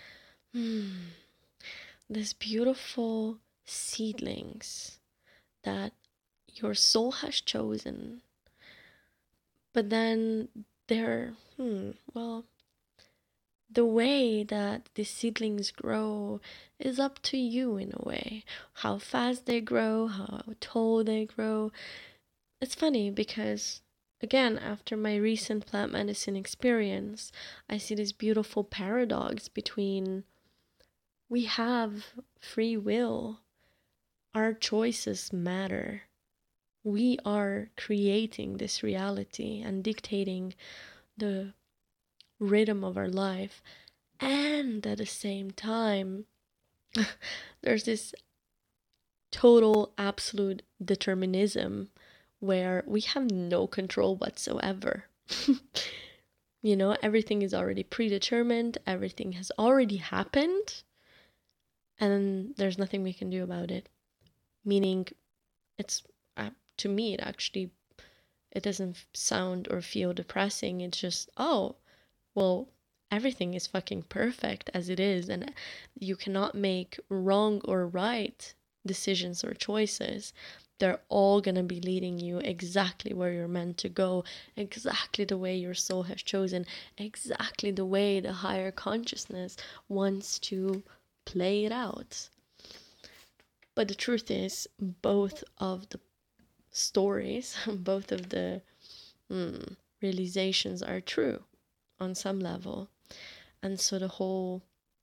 this beautiful seedlings that your soul has chosen, but then they're well, the way that the seedlings grow is up to you in a way. How fast they grow, how tall they grow. It's funny because, again, after my recent plant medicine experience, I see this beautiful paradox between we have free will, our choices matter. We are creating this reality and dictating the rhythm of our life. And at the same time, there's this total absolute determinism where we have no control whatsoever. Everything is already predetermined, everything has already happened, and there's nothing we can do about it. Meaning, it's to me, it doesn't sound or feel depressing. It's just, oh, well, everything is fucking perfect as it is, and you cannot make wrong or right decisions or choices. They're all gonna be leading you exactly where you're meant to go, exactly the way your soul has chosen, exactly the way the higher consciousness wants to play it out. But the truth is, both of the stories, both of the realizations are true on some level. And so the whole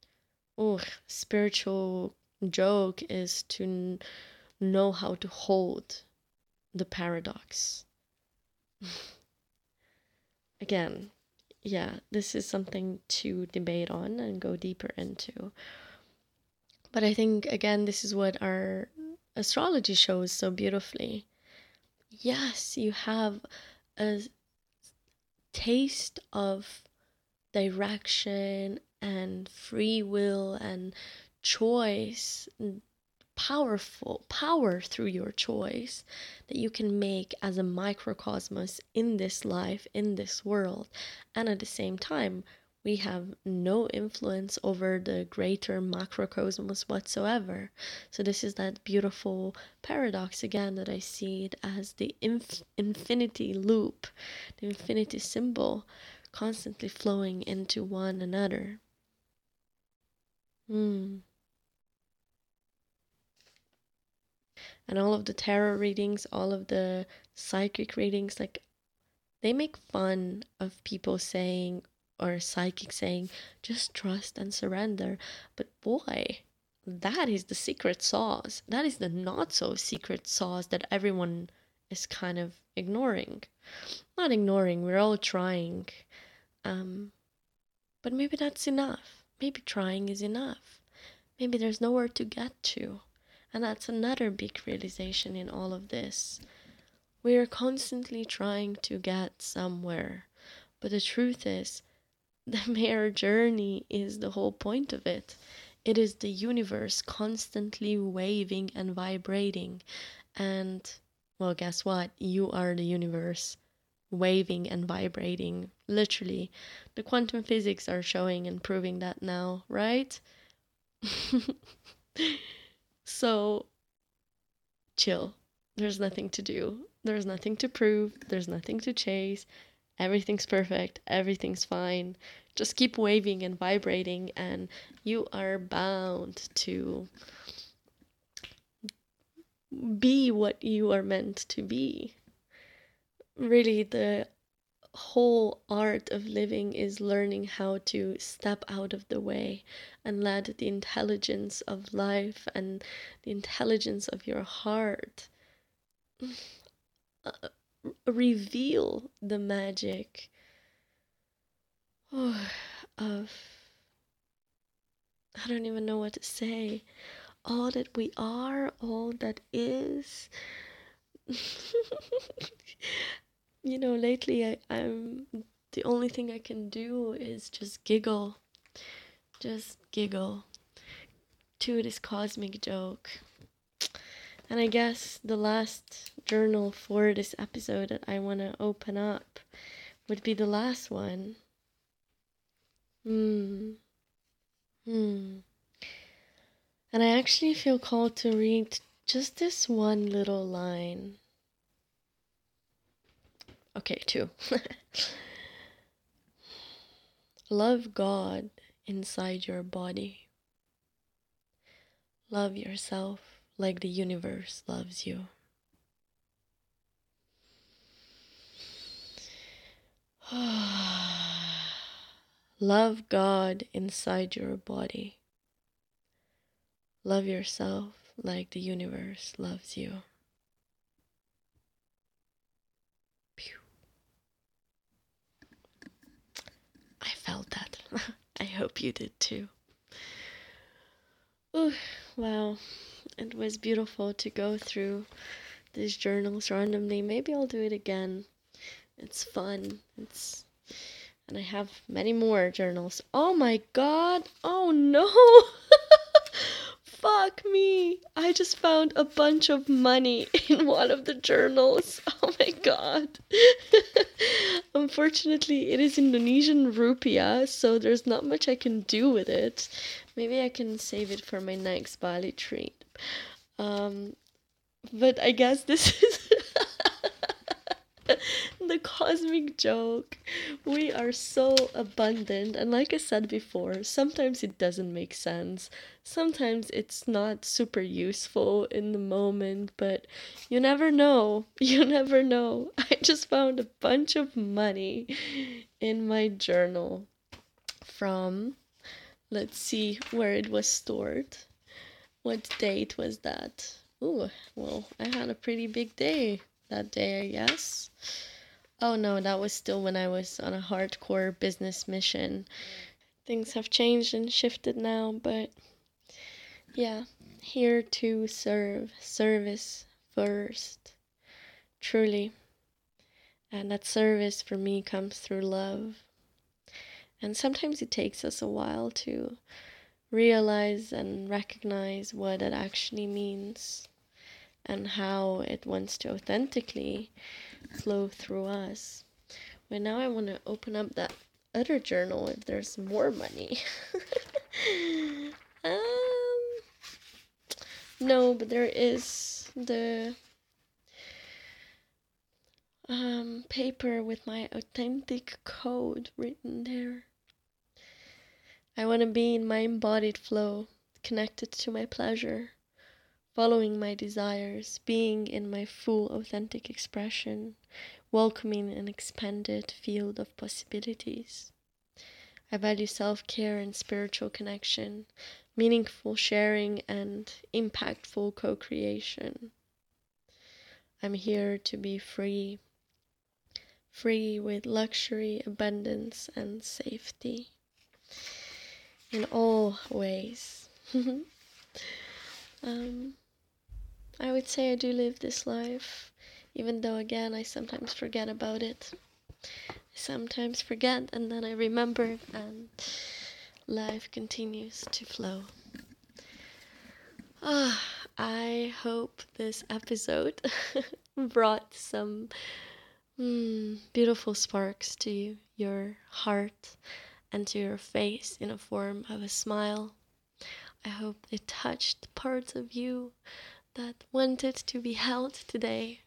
spiritual joke is to know how to hold the paradox. Again, yeah, this is something to debate on and go deeper into. But I think, again, this is what our astrology shows so beautifully. Yes, you have a taste of direction and free will and choice, and power through your choice that you can make as a microcosmos in this life, in this world. And at the same time, We have no influence over the greater macrocosmos whatsoever. So this is that beautiful paradox again, that I see it as the infinity loop, the infinity symbol constantly flowing into one another. And all of the tarot readings, all of the psychic readings, like, they make fun of people saying, or psychic saying, just trust and surrender. But boy, that is the secret sauce. That is the not so secret sauce that everyone is kind of ignoring. Not ignoring, we're all trying. But maybe that's enough. Maybe trying is enough. Maybe there's nowhere to get to. And that's another big realization in all of this. We are constantly trying to get somewhere. But the truth is, the mere journey is the whole point of it. It is the universe constantly waving and vibrating. And, well, guess what? You are the universe waving and vibrating. Literally. The quantum physics are showing and proving that now, right? So, chill. There's nothing to do. There's nothing to prove. There's nothing to chase. Everything's perfect. Everything's fine. Just keep waving and vibrating, and you are bound to be what you are meant to be. Really, the whole art of living is learning how to step out of the way and let the intelligence of life and the intelligence of your heart reveal the magic of, I don't even know what to say, all that we are, all that is. You know, lately I'm the only thing I can do is just giggle to this cosmic joke. And I guess the last journal for this episode that I want to open up would be the last one. And I actually feel called to read just this one little line. Okay, two. Love God inside your body. Love yourself like the universe loves you. Love God inside your body. Love yourself like the universe loves you. Pew. I felt that. I hope you did too. Ooh, wow. It was beautiful to go through these journals randomly. Maybe I'll do it again. It's fun. And I have many more journals. Oh my god. Oh no. Fuck me. I just found a bunch of money in one of the journals. Oh my god. Unfortunately, it is Indonesian rupiah, so there's not much I can do with it. Maybe I can save it for my next Bali treat. But I guess this is the cosmic joke. We are so abundant, and like I said before, sometimes it doesn't make sense. Sometimes it's not super useful in the moment, but you never know. You never know. I just found a bunch of money in my journal from, let's see where it was stored. What date was that? Ooh, well, I had a pretty big day that day, I guess. Oh no, that was still when I was on a hardcore business mission. Things have changed and shifted now, but yeah, here to serve, service first, truly. And that service for me comes through love. And sometimes it takes us a while to realize and recognize what it actually means and how it wants to authentically flow through us. But now I want to open up that other journal if there's more money. um, no, but there is the paper with my authentic code written there. I want to be in my embodied flow, connected to my pleasure, following my desires, being in my full authentic expression, welcoming an expanded field of possibilities. I value self-care and spiritual connection, meaningful sharing and impactful co-creation. I'm here to be free with luxury, abundance, and safety in all ways. I would say I do live this life, even though again I sometimes forget about it. I sometimes forget and then I remember, and life continues to flow. I hope this episode brought some beautiful sparks to your heart and to your face in a form of a smile. I hope it touched parts of you that wanted to be held today.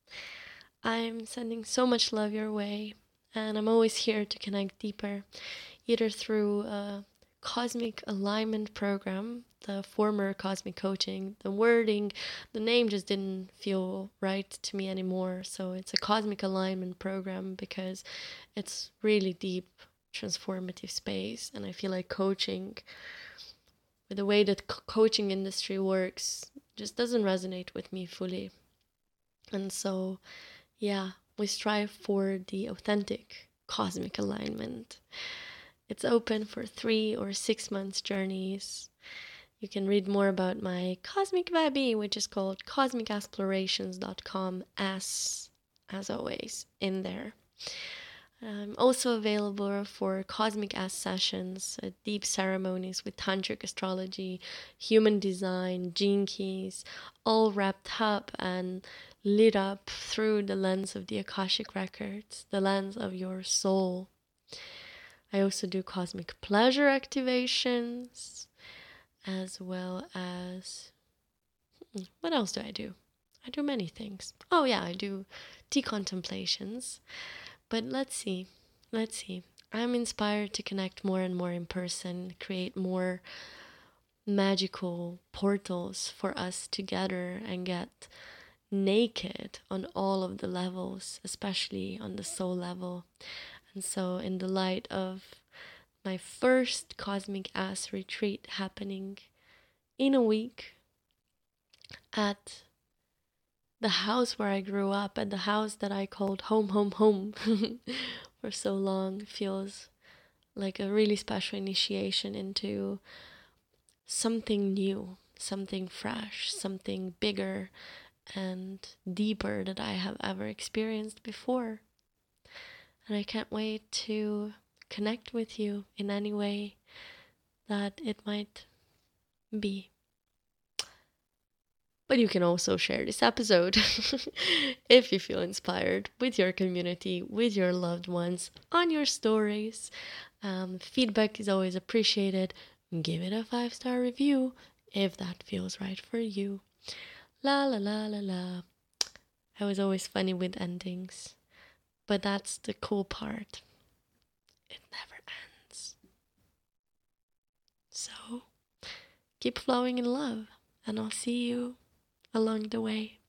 I'm sending so much love your way, and I'm always here to connect deeper, either through a cosmic alignment program, the former cosmic coaching. The wording, the name just didn't feel right to me anymore, so it's a cosmic alignment program because it's really deep, transformative space, and I feel like coaching, with the way that coaching industry works, just doesn't resonate with me fully. And so yeah, we strive for the authentic cosmic alignment. It's open for 3 or 6 months journeys. You can read more about my Cosmic Baby, which is called cosmicexplorations.com, as always, in there. I'm also available for Cosmic Ass sessions, deep ceremonies with tantric astrology, human design, gene keys, all wrapped up and lit up through the lens of the Akashic Records, the lens of your soul. I also do cosmic pleasure activations, as well as... what else do I do? I do many things. Oh yeah, I do tea contemplations. But let's see. I'm inspired to connect more and more in person, create more magical portals for us together, and get naked on all of the levels, especially on the soul level. And so, in the light of my first Cosmic Ass retreat happening in a week at the house where I grew up, and the house that I called home for so long, feels like a really special initiation into something new, something fresh, something bigger and deeper that I have ever experienced before. And I can't wait to connect with you in any way that it might be. But you can also share this episode if you feel inspired with your community, with your loved ones, on your stories. Feedback is always appreciated. Give it a 5-star review if that feels right for you. La la la la la. I was always funny with endings, but that's the cool part. It never ends. So keep flowing in love, and I'll see you along the way.